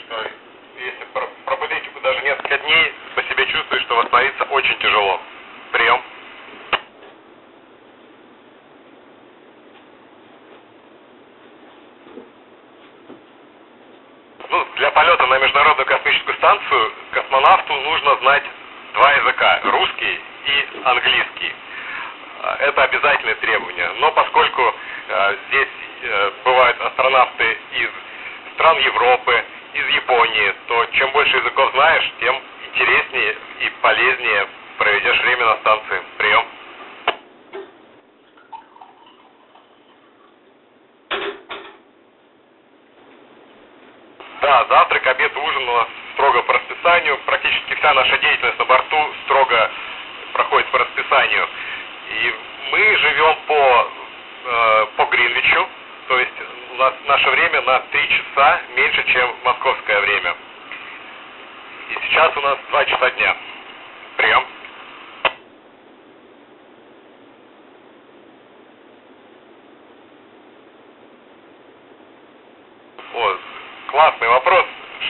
что если пробудить даже несколько дней, по себе чувствуешь, что восстановиться очень тяжело. Прием. Для полета на Международную космическую станцию космонавту нужно знать два языка – русский и английский. Это обязательное требование. Но поскольку здесь бывают астронавты из стран Европы, из Японии, то чем больше языков знаешь, тем интереснее и полезнее проведешь время на станции. Прием. Да, завтрак, обед, ужин у нас строго по расписанию. Практически вся наша деятельность на борту строго проходит по расписанию. И мы живем по Гринвичу, то есть у нас наше время на 3 часа меньше, чем московское время. И сейчас у нас 2 часа дня. Прием. Классный вопрос.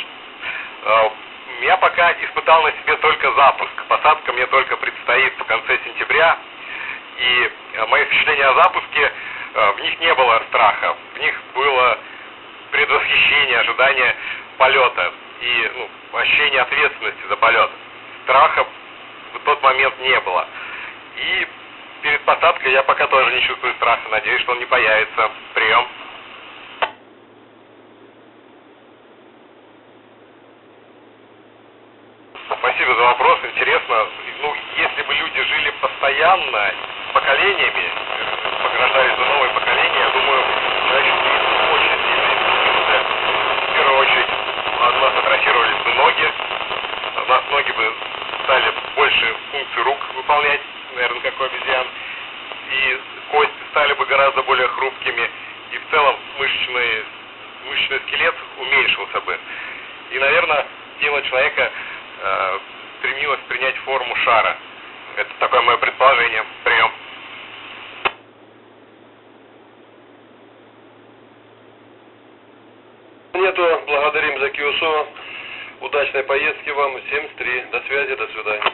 Я пока испытал на себе только запуск. Посадка мне только предстоит в конце сентября. И мои впечатления о запуске, в них не было страха. В них было предвосхищение, ожидание полета и ощущение ответственности за полет. Страха в тот момент не было. И перед посадкой я пока тоже не чувствую страха. Надеюсь, что он не появится. Прием. Спасибо за вопрос, интересно. Если бы люди жили постоянно, поколениями, пограждались за новые поколения, я думаю, человечество очень сильно изменился. В первую очередь, у нас атрофировались бы ноги, у нас ноги бы стали больше функций рук выполнять, наверное, как у обезьян, и кости стали бы гораздо более хрупкими, и в целом мышечный скелет уменьшился бы. И, наверное, тело человека стремилась принять форму шара. Это такое мое предположение. Прием. Нету. Благодарим за QSO. Удачной поездки вам. 73. До связи. До свидания.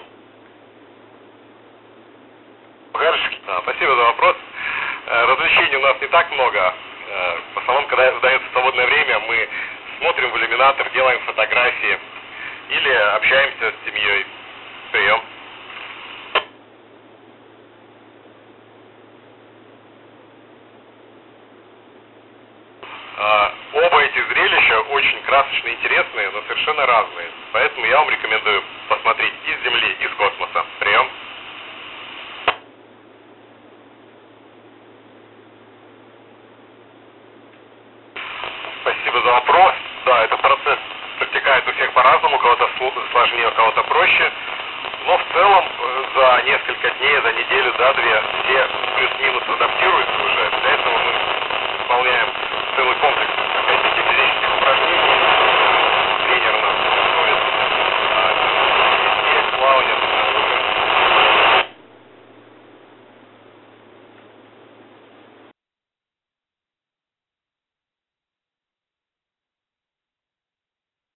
Спасибо за вопрос. Развлечений у нас не так много. В основном, когда выдается свободное время, мы смотрим в иллюминатор, делаем фотографии или общаемся с семьей. Прием. Оба эти зрелища очень красочные, интересные, но совершенно разные. Поэтому я вам рекомендую посмотреть из Земли, из космоса. Прием. Спасибо за вопрос. Да, этот процесс протекает у всех по-разному, у кого-то сложнее, у кого-то проще. Но в целом за несколько дней, за неделю, за две, все